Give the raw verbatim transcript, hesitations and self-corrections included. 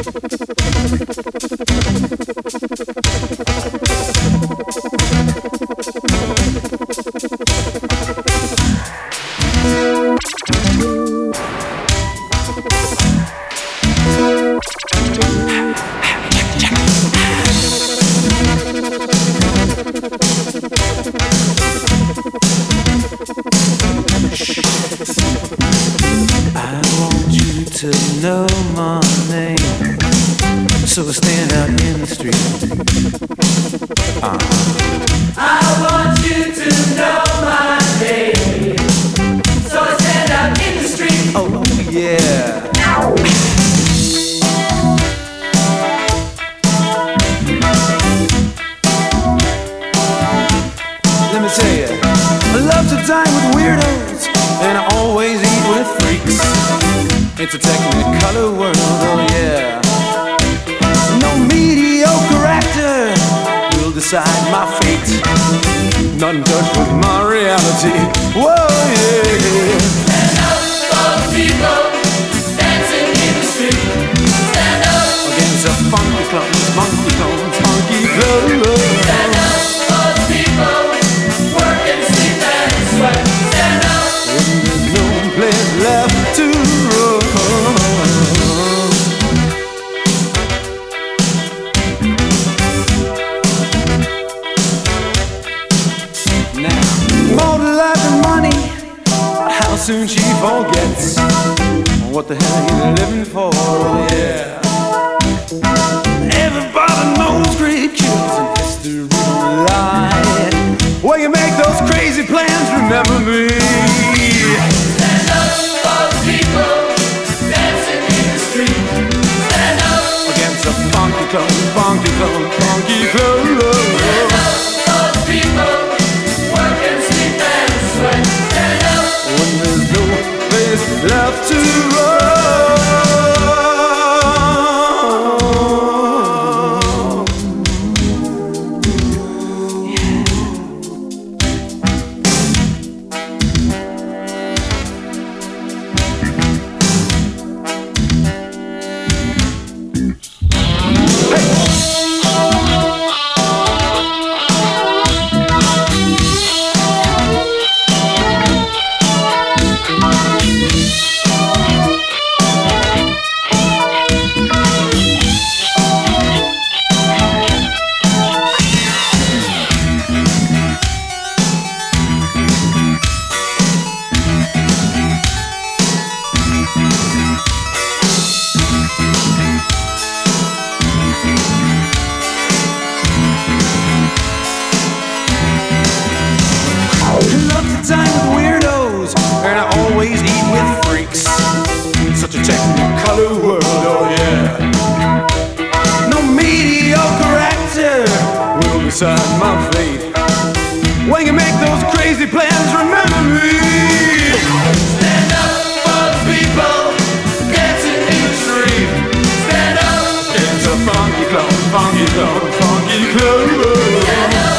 So stand out in the street. Uh. I want you to know my name. So I stand out in the street. Oh yeah. Let me tell you, I love to dine with weirdos, and I always eat with freaks. It's a technicolor world, oh yeah. No mediocre actor will decide my fate. None touch with my reality. Whoa, yeah. Stand up for the people dancing in the street. Stand up against the funky clones, funky clones, funky clones. Stand up for the people working, sleep and sweat. Stand up when there's no place left to run. Soon she forgets what the hell you're living for, yeah. Everybody knows great kills and history don't lie. When you make those crazy plans, remember me. Stand up for the people dancing in the street. Stand up against the funky clone, funky clone, funky clone. Stand up for the people working, sleep and sweat. Stand up when there's no place left to run. Decide my fate. When you make those crazy plans, remember me. Stand up for the people dancing in the street. Stand up against a funky clone, funky clone, funky clone. Stand up